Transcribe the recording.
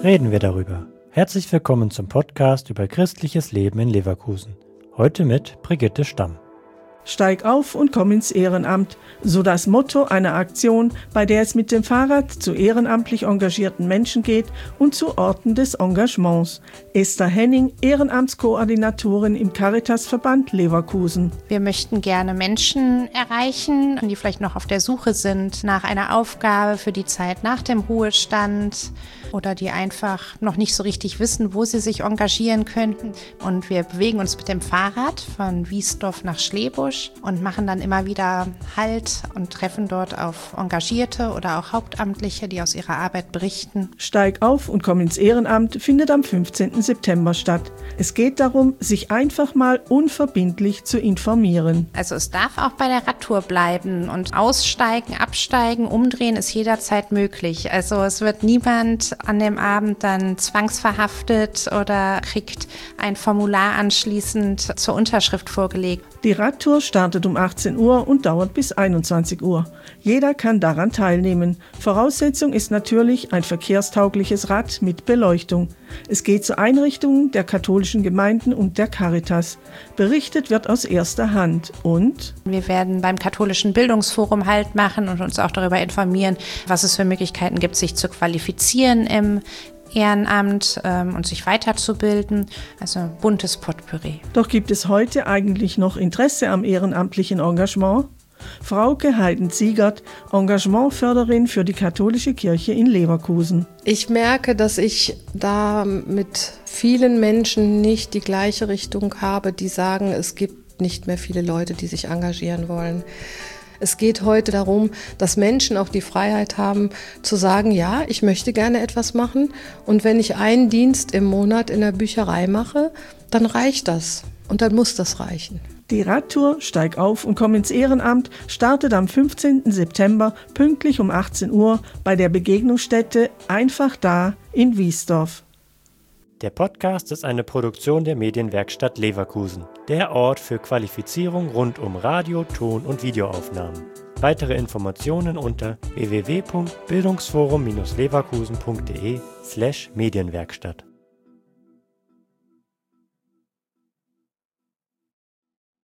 reden wir darüber. Herzlich willkommen zum Podcast über christliches Leben in Leverkusen. Heute mit Brigitte Stamm. Steig auf und komm ins Ehrenamt, so das Motto einer Aktion, bei der es mit dem Fahrrad zu ehrenamtlich engagierten Menschen geht und zu Orten des Engagements. Esther Henning, Ehrenamtskoordinatorin im Caritasverband Leverkusen. Wir möchten gerne Menschen erreichen, die vielleicht noch auf der Suche sind nach einer Aufgabe für die Zeit nach dem Ruhestand oder die einfach noch nicht so richtig wissen, wo sie sich engagieren könnten. Und wir bewegen uns mit dem Fahrrad von Wiesdorf nach Schlebusch und machen dann immer wieder Halt und treffen dort auf Engagierte oder auch Hauptamtliche, die aus ihrer Arbeit berichten. Steig auf und komm ins Ehrenamt findet am 15. September statt. Es geht darum, sich einfach mal unverbindlich zu informieren. Also es darf auch bei der Radtour bleiben und aussteigen, absteigen, umdrehen ist jederzeit möglich. Also es wird niemand an dem Abend dann zwangsverhaftet oder kriegt ein Formular anschließend zur Unterschrift vorgelegt. Die Radtour startet um 18 Uhr und dauert bis 21 Uhr. Jeder kann daran teilnehmen. Voraussetzung ist natürlich ein verkehrstaugliches Rad mit Beleuchtung. Es geht zu Einrichtungen der katholischen Gemeinden und der Caritas. Berichtet wird aus erster Hand und wir werden beim katholischen Bildungsforum Halt machen und uns auch darüber informieren, was es für Möglichkeiten gibt, sich zu qualifizieren im Ehrenamt und sich weiterzubilden. Also ein buntes Potpourri. Doch gibt es heute eigentlich noch Interesse am ehrenamtlichen Engagement? Frauke Heiden-Ziegert, Engagementförderin für die katholische Kirche in Leverkusen. Ich merke, dass ich da mit vielen Menschen nicht die gleiche Richtung habe, die sagen, es gibt nicht mehr viele Leute, die sich engagieren wollen. Es geht heute darum, dass Menschen auch die Freiheit haben, zu sagen, ja, ich möchte gerne etwas machen und wenn ich einen Dienst im Monat in der Bücherei mache, dann reicht das und dann muss das reichen. Die Radtour Steig auf und komm ins Ehrenamt startet am 15. September pünktlich um 18 Uhr bei der Begegnungsstätte Einfach da in Wiesdorf. Der Podcast ist eine Produktion der Medienwerkstatt Leverkusen, der Ort für Qualifizierung rund um Radio-, Ton- und Videoaufnahmen. Weitere Informationen unter www.bildungsforum-leverkusen.de/Medienwerkstatt.